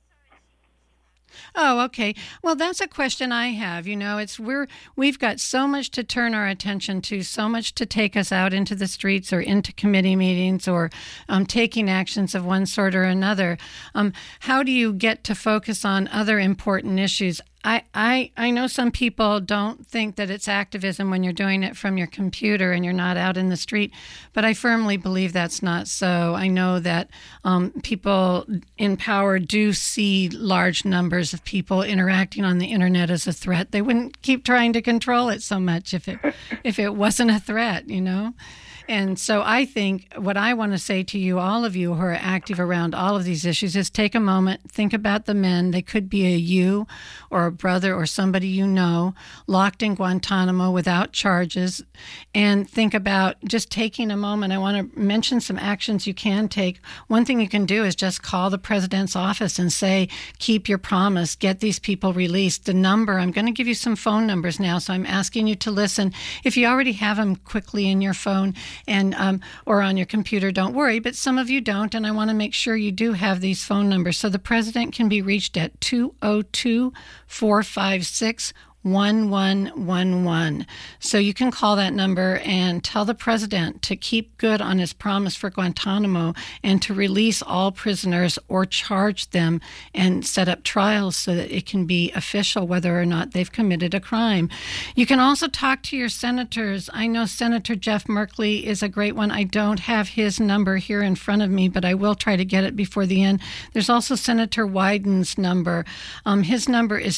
Oh, okay. Well, that's a question I have. We've got so much to turn our attention to, so much to take us out into the streets or into committee meetings or taking actions of one sort or another. How do you get to focus on other important issues? I know some people don't think that it's activism when you're doing it from your computer and you're not out in the street, but I firmly believe that's not so. I know that people in power do see large numbers of people interacting on the internet as a threat. They wouldn't keep trying to control it so much if it wasn't a threat, And so I think what I want to say to you, all of you who are active around all of these issues, is take a moment, think about the men. They could be you or a brother or somebody locked in Guantanamo without charges, and think about just taking a moment. I want to mention some actions you can take. One thing you can do is just call the president's office and say, keep your promise, get these people released. The number, I'm going to give you some phone numbers now, so I'm asking you to listen. If you already have them quickly in your phone, and or on your computer, don't worry, but some of you don't, and I want to make sure you do have these phone numbers. So the president can be reached at 202-456-1066. 1111. So you can call that number and tell the president to keep good on his promise for Guantanamo and to release all prisoners or charge them and set up trials so that it can be official whether or not they've committed a crime. You can also talk to your senators. I know Senator Jeff Merkley is a great one. I don't have his number here in front of me, but I will try to get it before the end. There's also Senator Wyden's number. His number is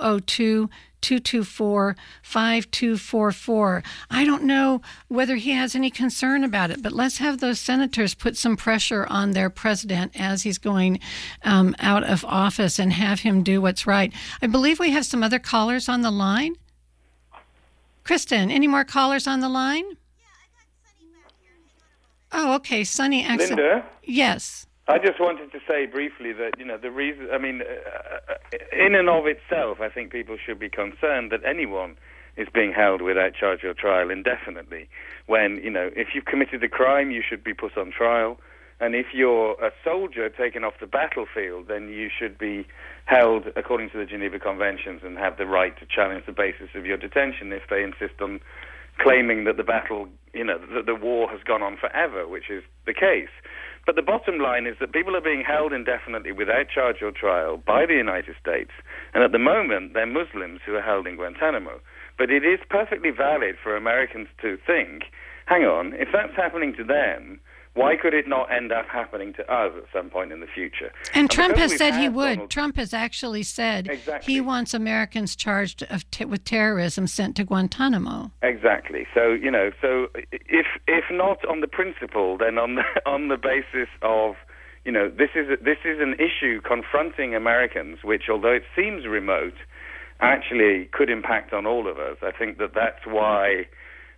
202-224-5244. I don't know whether he has any concern about it, but let's have those senators put some pressure on their president as he's going out of office and have him do what's right. I believe we have some other callers on the line. Kristen, any more callers on the line? Oh, okay. Sonny, excellent. Linda? Yes. I just wanted to say briefly that, the reason, in and of itself, I think people should be concerned that anyone is being held without charge or trial indefinitely. When, if you've committed a crime, you should be put on trial. And if you're a soldier taken off the battlefield, then you should be held according to the Geneva Conventions and have the right to challenge the basis of your detention if they insist on claiming that the battle, that the war has gone on forever, which is the case. But the bottom line is that people are being held indefinitely without charge or trial by the United States. And at the moment, they're Muslims who are held in Guantanamo. But it is perfectly valid for Americans to think, hang on, if that's happening to them, why could it not end up happening to us at some point in the future? And Trump has said he would. Trump has actually said he wants Americans charged with terrorism sent to Guantanamo. Exactly. So, so if not on the principle, then on the basis of, this is an issue confronting Americans, which, although it seems remote, actually could impact on all of us. I think that's why.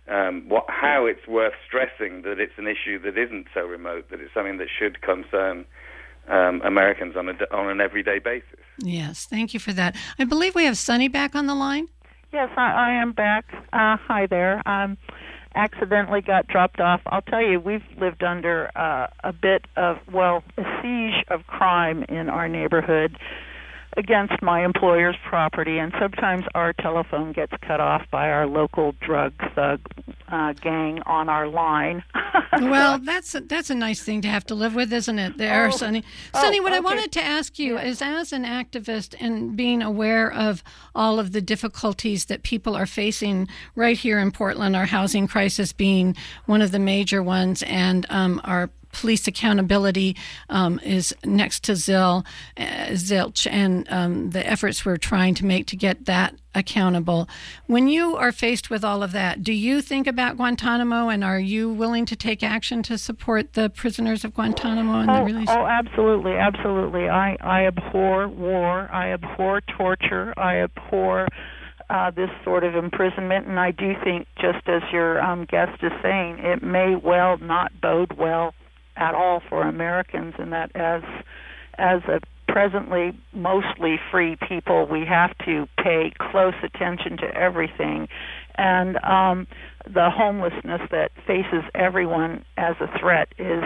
How it's worth stressing that it's an issue that isn't so remote, that it's something that should concern Americans on an everyday basis. Yes, thank you for that. I believe we have Sonny back on the line. Yes, I am back. Hi there. Accidentally got dropped off. I'll tell you, we've lived under a bit of, a siege of crime in our neighborhood against my employer's property, and sometimes our telephone gets cut off by our local drug thug gang on our line. Well, that's a nice thing to have to live with, isn't it, there, Sonny? Sonny, what I wanted to ask you is, as an activist and being aware of all of the difficulties that people are facing right here in Portland, our housing crisis being one of the major ones, and our police accountability is next to zilch, and the efforts we're trying to make to get that accountable. When you are faced with all of that, do you think about Guantanamo, and are you willing to take action to support the prisoners of Guantanamo and the release? Oh, absolutely, absolutely. I abhor war. I abhor torture. I abhor this sort of imprisonment, and I do think, just as your guest is saying, it may well not bode well at all for Americans, and that as a presently mostly free people, we have to pay close attention to everything. And the homelessness that faces everyone as a threat is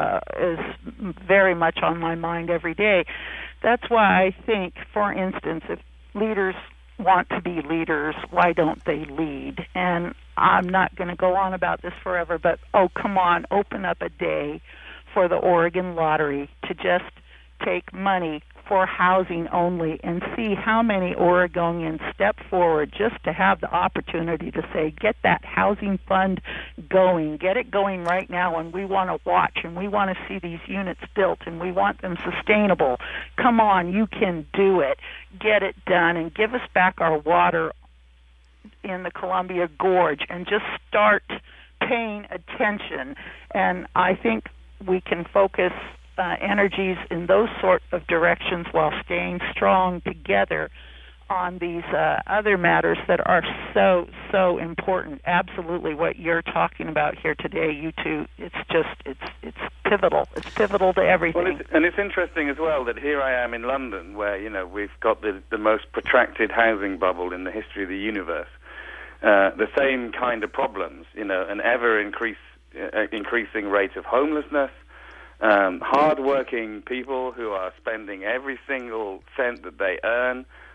very much on my mind every day. That's why I think, for instance, if leaders want to be leaders, why don't they lead? And I'm not going to go on about this forever, but come on, open up a day for the Oregon Lottery to just take money for housing only and see how many Oregonians step forward just to have the opportunity to say, get that housing fund going, get it going right now, and we want to watch and we want to see these units built and we want them sustainable. Come on, you can do it. Get it done and give us back our water in the Columbia Gorge and just start paying attention. And I think we can focus energies in those sort of directions while staying strong together on these other matters that are so important. Absolutely, what you're talking about here today, you two, it's pivotal. It's pivotal to everything. Well, it's interesting as well that here I am in London, where we've got the most protracted housing bubble in the history of the universe. The same kind of problems, an ever increasing rate of homelessness, hard-working people who are spending every single cent that they earn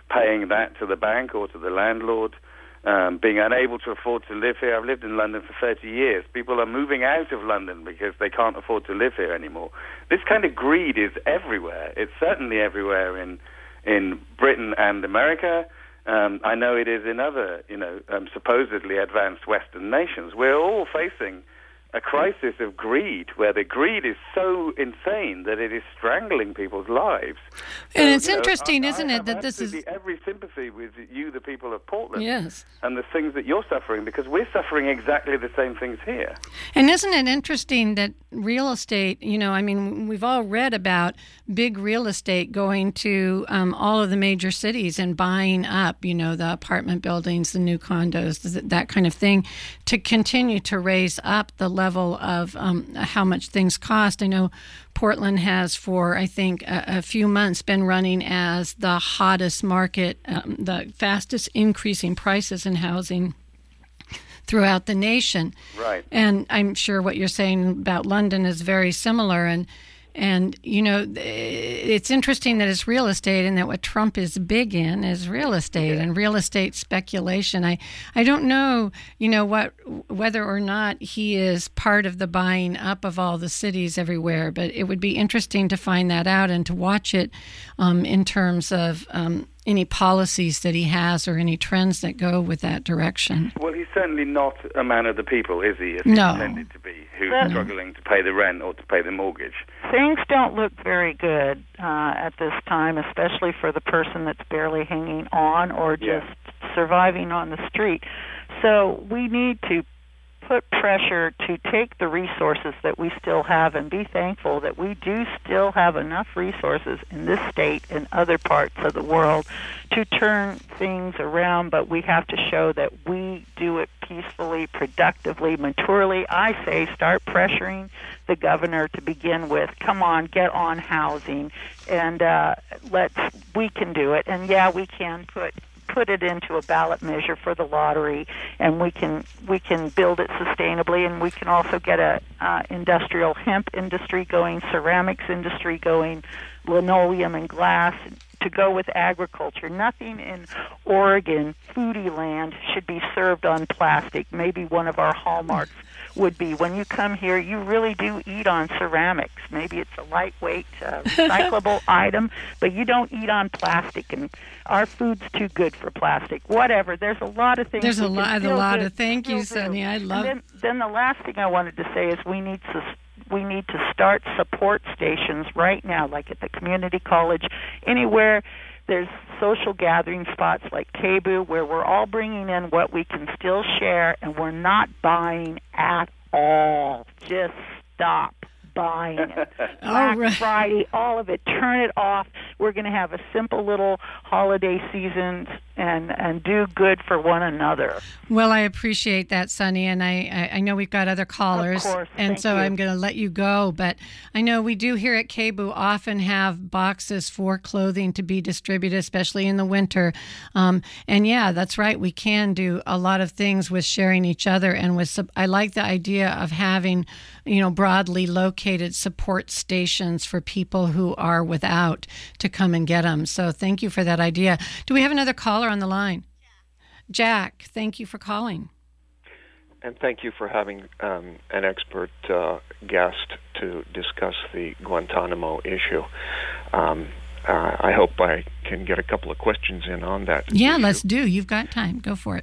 paying that to the bank or to the landlord, being unable to afford to live here. I've lived in London for 30 years. People are moving out of London because they can't afford to live here anymore. This kind of greed is everywhere. It's certainly everywhere in Britain and America. I know it is in other, supposedly advanced Western nations. We're all facing a crisis of greed, where the greed is so insane that it is strangling people's lives. And it's interesting, isn't it, that this is every sympathy with you, the people of Portland, yes, and the things that you're suffering, because we're suffering exactly the same things here. And isn't it interesting that real estate, we've all read about big real estate going to all of the major cities and buying up, the apartment buildings, the new condos, that kind of thing, to continue to raise up the level of how much things cost. I know Portland has, for I think a few months, been running as the hottest market, the fastest increasing prices in housing throughout the nation. Right. And I'm sure what you're saying about London is very similar. And it's interesting that it's real estate, and that what Trump is big in is real estate and real estate speculation. I don't know, whether or not he is part of the buying up of all the cities everywhere, but it would be interesting to find that out and to watch it in terms of any policies that he has or any trends that go with that direction. Well, he's certainly not a man of the people, is he? As no. He's intended to be, who's struggling to pay the rent or to pay the mortgage. Things don't look very good at this time, especially for the person that's barely hanging on or just surviving on the street. So we need to put pressure to take the resources that we still have and be thankful that we do still have enough resources in this state and other parts of the world to turn things around, but we have to show that we do it peacefully, productively, maturely. I say start pressuring the governor to begin with. Come on, get on housing, and we can do it. And we can put it into a ballot measure for the lottery, and we can build it sustainably, and we can also get a industrial hemp industry going, ceramics industry going, linoleum and glass to go with agriculture. Nothing in Oregon, foodie land, should be served on plastic. Maybe one of our hallmarks would be when you come here, you really do eat on ceramics. Maybe it's a lightweight, recyclable item, but you don't eat on plastic, and our food's too good for plastic. Whatever. There's a lot of things. There's a lot of. Thank you, Sonny. I love. And then the last thing I wanted to say is we need to start support stations right now, like at the community college, anywhere there's social gathering spots like KBOO, where we're all bringing in what we can still share, and we're not buying at all. Just stop buying it. Black Friday, all of it, turn it off. We're going to have a simple little holiday season and do good for one another. Well, I appreciate that, Sonny, and I know we've got other callers, of course, and so I'm going to let you go, but I know we do here at KBOO often have boxes for clothing to be distributed, especially in the winter, and that's right, we can do a lot of things with sharing each other, and I like the idea of having, broadly located support stations for people who are without to come and get them. So thank you for that idea. Do we have another caller on the line? Jack, thank you for calling. And thank you for having an expert guest to discuss the Guantanamo issue. I hope I can get a couple of questions in on that. Yeah, issue. Let's do. You've got time. Go for it.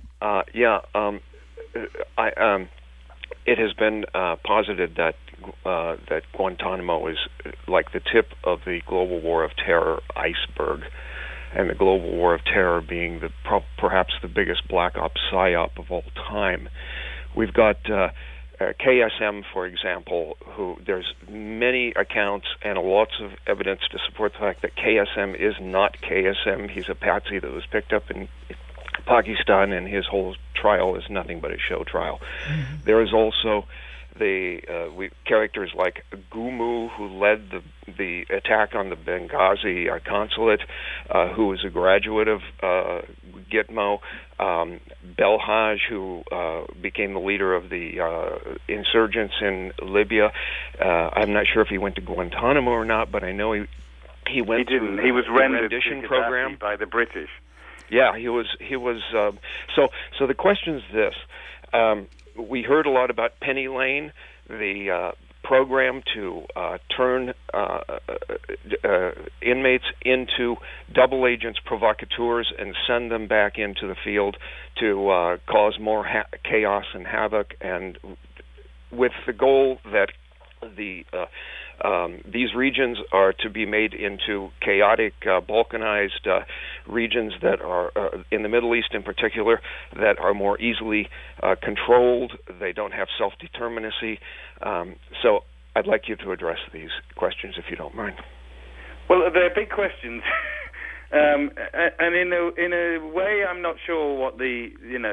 It has been posited that Guantanamo is like the tip of the global war of terror iceberg, and the global war of terror being perhaps the biggest black ops psyop of all time. We've got KSM, for example, who there's many accounts and lots of evidence to support the fact that KSM is not KSM. He's a patsy that was picked up in Pakistan, and his whole trial is nothing but a show trial. Mm-hmm. There is also characters like Gumu, who led the attack on the Benghazi consulate, who was a graduate of Gitmo, Belhaj, who became the leader of the insurgents in Libya. I'm not sure if he went to Guantanamo or not, but I know he went to he was rendered rendition program by the British. Yeah, he was. So the question is this: we heard a lot about Penny Lane, the program to turn inmates into double agents, provocateurs, and send them back into the field to cause more chaos and havoc, and with the goal that these regions are to be made into chaotic, balkanized regions that are, in the Middle East in particular, that are more easily controlled. They don't have self-determinacy. So I'd like you to address these questions, if you don't mind. Well, they're big questions. And in a way, I'm not sure what the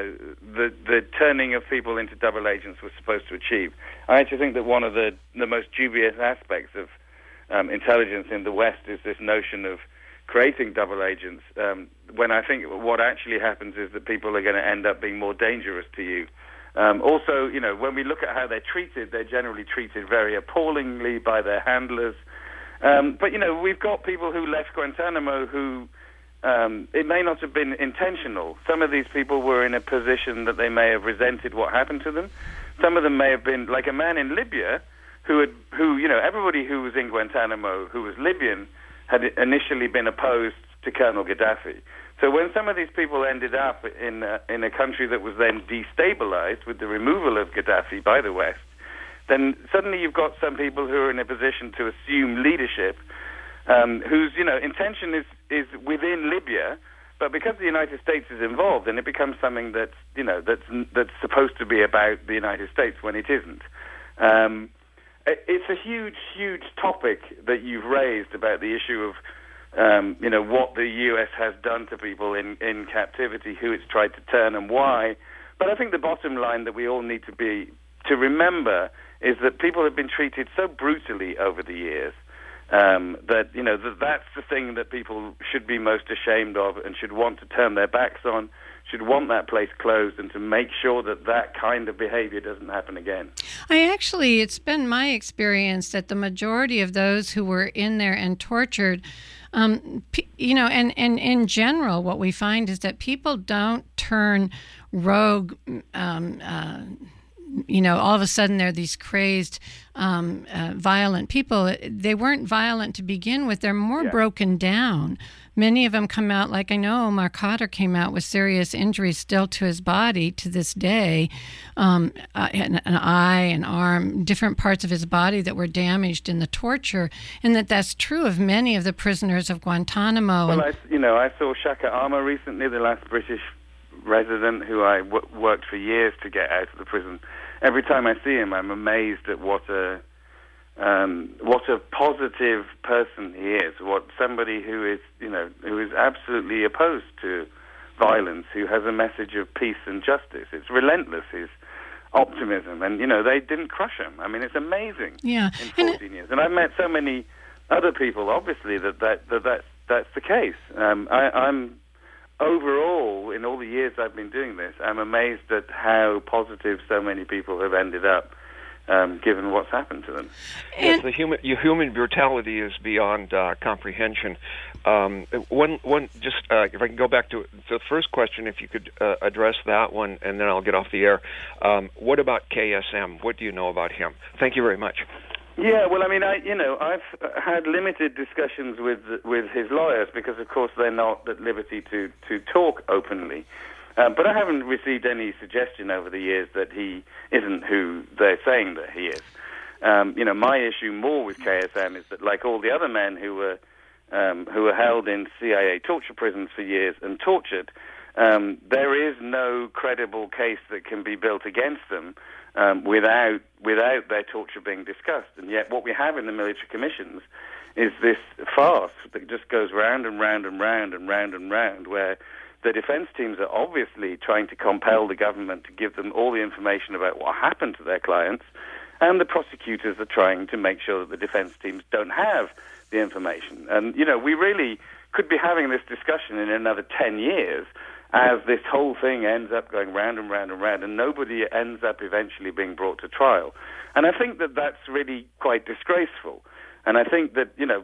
turning of people into double agents was supposed to achieve. I actually think that one of the most dubious aspects of intelligence in the West is this notion of creating double agents, when I think what actually happens is that people are going to end up being more dangerous to you. Also, when we look at how they're treated, they're generally treated very appallingly by their handlers. But, we've got people who left Guantanamo who, it may not have been intentional. Some of these people were in a position that they may have resented what happened to them. Some of them may have been, like a man in Libya, who everybody who was in Guantanamo who was Libyan had initially been opposed to Colonel Gaddafi. So when some of these people ended up in a country that was then destabilized with the removal of Gaddafi by the West, then suddenly you've got some people who are in a position to assume leadership, whose intention is within Libya, but because the United States is involved, then it becomes something that's that's supposed to be about the United States when it isn't. It's a huge topic that you've raised about the issue of what the U.S. has done to people in captivity, who it's tried to turn, and why. But I think the bottom line that we all need to remember is that people have been treated so brutally over the years that's the thing that people should be most ashamed of and should want to turn their backs on, should want that place closed, and to make sure that kind of behavior doesn't happen again. It's been my experience that the majority of those who were in there and tortured, and in general, what we find is that people don't turn rogue, all of a sudden they're these crazed, violent people. They weren't violent to begin with. They're more broken down. Many of them come out, like I know Omar Khadr came out with serious injuries still to his body to this day, an eye, an arm, different parts of his body that were damaged in the torture, and that's true of many of the prisoners of Guantanamo. Well, I saw Shaka Amar recently, the last British resident who I worked for years to get out of the prison. Every time I see him, I'm amazed at what a positive person he is. What somebody who is absolutely opposed to violence, who has a message of peace and justice. It's relentless, his optimism, and they didn't crush him. I mean, it's amazing. Yeah. In 14 years, and I've met so many other people, obviously, that's the case. I'm overall, in all the years I've been doing this, I'm amazed at how positive so many people have ended up, given what's happened to them. Yes, the human brutality is beyond comprehension. If I can go back to the first question, if you could address that one, and then I'll get off the air. What about KSM? What do you know about him? Thank you very much. Yeah, well, I mean, I've had limited discussions with his lawyers because, of course, they're not at liberty to talk openly. But I haven't received any suggestion over the years that he isn't who they're saying that he is. My issue more with KSM is that, like all the other men who were held in CIA torture prisons for years and tortured, there is no credible case that can be built against them without their torture being discussed. And yet what we have in the military commissions is this farce that just goes round and round and round and round and round, where the defense teams are obviously trying to compel the government to give them all the information about what happened to their clients, and the prosecutors are trying to make sure that the defense teams don't have the information. And, we really could be having this discussion in another 10 years as this whole thing ends up going round and round and round, and nobody ends up eventually being brought to trial. And I think that that's really quite disgraceful. And I think that,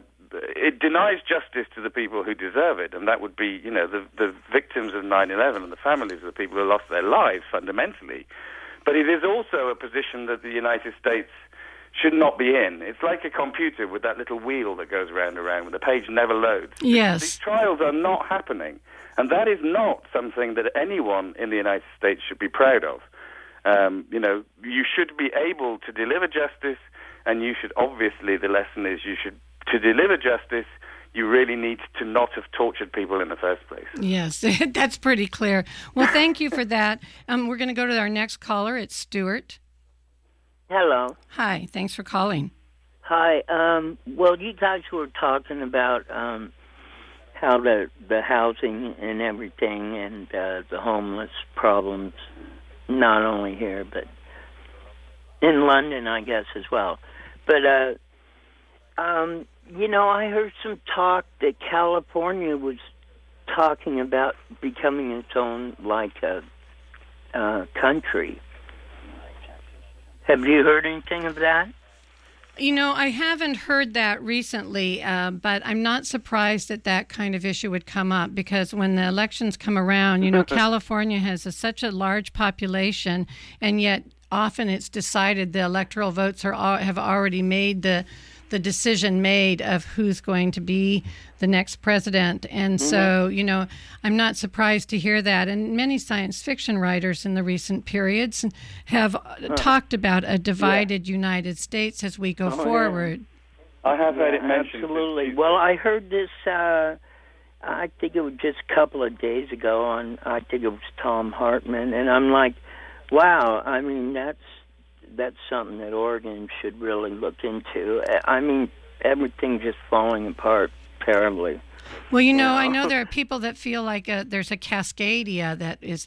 it denies justice to the people who deserve it, and that would be, the victims of 9/11 and the families of the people who lost their lives fundamentally. But it is also a position that the United States should not be in. It's like a computer with that little wheel that goes round and round, where the page never loads. Yes. These trials are not happening, and that is not something that anyone in the United States should be proud of. You should be able to deliver justice, and you should, obviously, the lesson is to deliver justice, you really need to not have tortured people in the first place. Yes, that's pretty clear. Well, thank you for that. We're going to go to our next caller. It's Stuart. Hello. Hi, thanks for calling. Hi. Well, you guys were talking about how the housing and everything and the homeless problems, not only here, but in London, I guess, as well. But, I heard some talk that California was talking about becoming its own, country. Have you heard anything of that? I haven't heard that recently, but I'm not surprised that kind of issue would come up, because when the elections come around, California has such a large population, and yet often it's decided the electoral votes have already made the decision made of who's going to be the next president. And so, I'm not surprised to hear that. And many science fiction writers in the recent periods have talked about a divided United States as we go forward. Yeah. I have heard it mentioned. Absolutely. Well, I heard this, I think it was just a couple of days ago I think it was Tom Hartman, and I'm like, wow, I mean, that's something that Oregon should really look into. I mean, everything just falling apart terribly. Well, I know there are people that feel like there's a Cascadia that is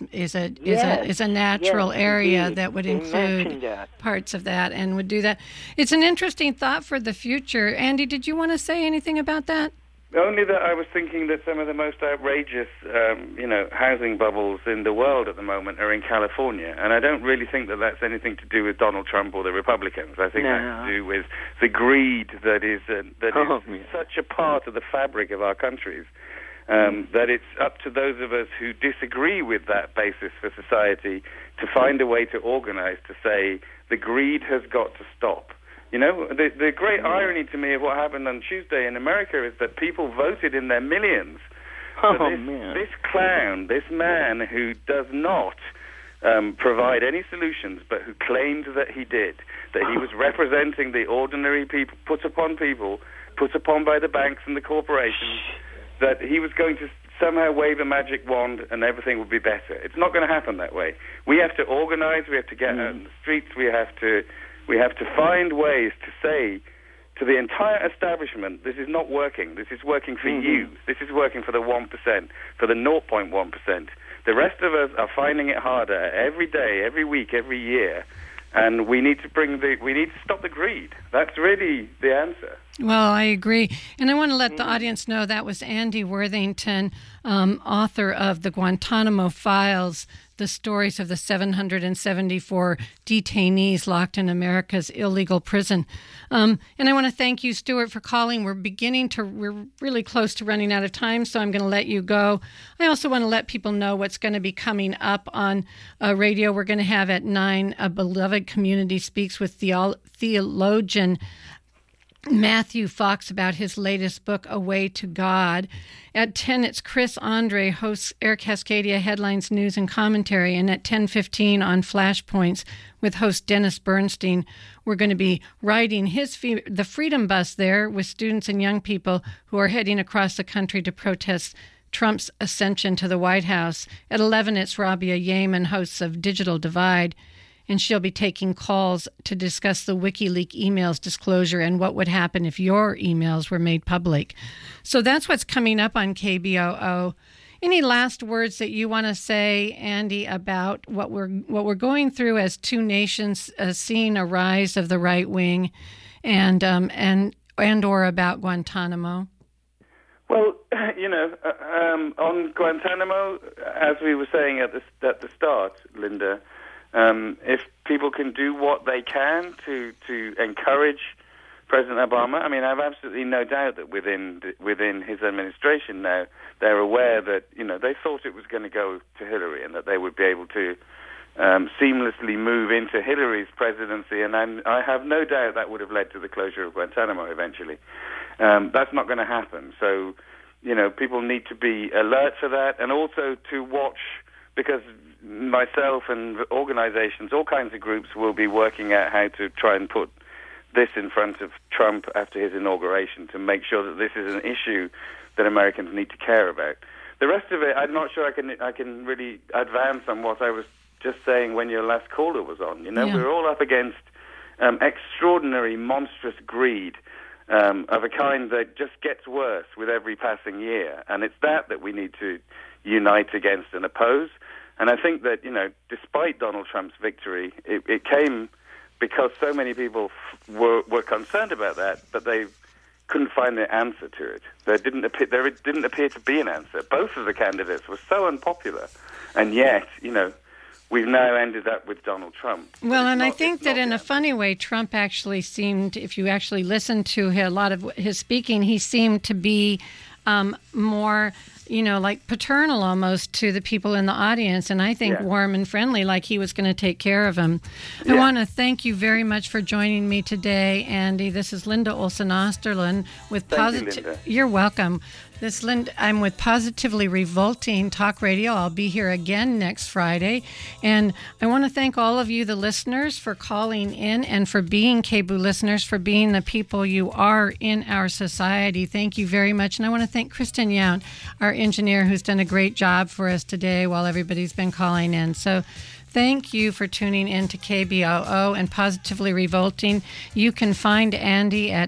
a natural area that would include parts of that and would do that. It's an interesting thought for the future. Andy, did you want to say anything about that? Only that I was thinking that some of the most outrageous, housing bubbles in the world at the moment are in California, and I don't really think that that's anything to do with Donald Trump or the Republicans. I think that's to do with the greed that is such a part of the fabric of our countries, that it's up to those of us who disagree with that basis for society to find a way to organize to say the greed has got to stop. The great irony to me of what happened on Tuesday in America is that people voted in their millions for this clown, this man who does not provide any solutions, but who claimed that he did, that he was representing the ordinary people, put upon by the banks and the corporations, that he was going to somehow wave a magic wand and everything would be better. It's not going to happen that way. We have to organize, we have to get out in the streets, we have to find ways to say to the entire establishment, this is not working. This is working for you. This is working for the 1%, for the 0.1%. The rest of us are finding it harder every day, every week, every year. And we need to stop the greed. That's really the answer. Well, I agree. And I want to let the audience know that was Andy Worthington, author of the Guantanamo Files, the stories of the 774 detainees locked in America's illegal prison. And I want to thank you, Stuart, for calling. We're really close to running out of time, so I'm going to let you go. I also want to let people know what's going to be coming up on radio. We're going to have at 9, A Beloved Community Speaks with theologian Matthew Fox about his latest book, A Way to God. At 10, it's Chris Andre, hosts Air Cascadia Headlines, News, and Commentary. And at 10:15 on Flashpoints with host Dennis Bernstein, we're going to be riding the Freedom Bus there with students and young people who are heading across the country to protest Trump's ascension to the White House. At 11, it's Rabia Yeaman, hosts of Digital Divide, and she'll be taking calls to discuss the WikiLeaks emails disclosure and what would happen if your emails were made public. So that's what's coming up on KBOO. Any last words that you want to say, Andy, about what we're going through as two nations seeing a rise of the right wing, and or about Guantanamo? Well, on Guantanamo, as we were saying at the start, Linda, if people can do what they can to encourage President Obama. I mean, I have absolutely no doubt that within his administration now, they're aware that, you know, they thought it was going to go to Hillary and that they would be able to seamlessly move into Hillary's presidency, and I have no doubt that would have led to the closure of Guantanamo eventually. That's not going to happen. So, you know, people need to be alert for that, and also to watch, because myself and organizations, all kinds of groups, will be working out how to try and put this in front of Trump after his inauguration to make sure that this is an issue that Americans need to care about. The rest of it, I'm not sure I can really advance on what I was just saying when your last caller was on. You know, we're all up against extraordinary, monstrous greed of a kind that just gets worse with every passing year, and it's that we need to unite against and oppose. And I think that, you know, despite Donald Trump's victory, it came because so many people were concerned about that, but they couldn't find the answer to it. There didn't appear to be an answer. Both of the candidates were so unpopular, and yet, you know, we've now ended up with Donald Trump. Well, and I think that in a funny way, Trump actually seemed, if you actually listen to a lot of his speaking, he seemed to be more, you know, like paternal almost to the people in the audience, and I think warm and friendly, like he was going to take care of them. I want to thank you very much for joining me today, Andy. This is Linda Olsen-Osterlund with Linda. You're welcome. I'm with Positively Revolting Talk Radio. I'll be here again next Friday. And I want to thank all of you, the listeners, for calling in and for being KBOO listeners, for being the people you are in our society. Thank you very much. And I want to thank Kristen Yount, our engineer, who's done a great job for us today while everybody's been calling in. So thank you for tuning in to KBOO and Positively Revolting. You can find Andy at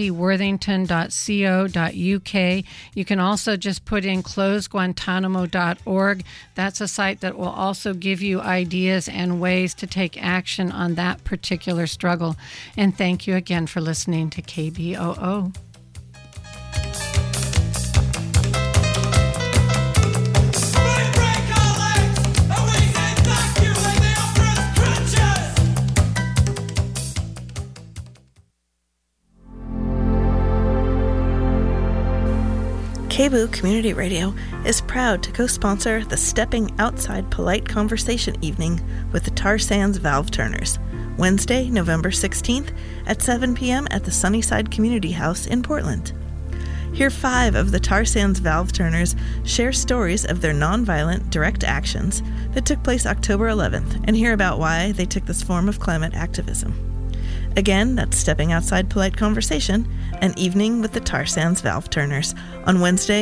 andyworthington.co.uk. You can also just put in closeguantanamo.org. That's a site that will also give you ideas and ways to take action on that particular struggle. And thank you again for listening to KBOO. KBOO Community Radio is proud to co-sponsor the Stepping Outside Polite Conversation Evening with the Tar Sands Valve Turners, Wednesday, November 16th at 7 p.m. at the Sunnyside Community House in Portland. Hear 5 of the Tar Sands Valve Turners share stories of their nonviolent direct actions that took place October 11th and hear about why they took this form of climate activism. Again, that's Stepping Outside Polite Conversation, an evening with the Tar Sands Valve Turners on Wednesday,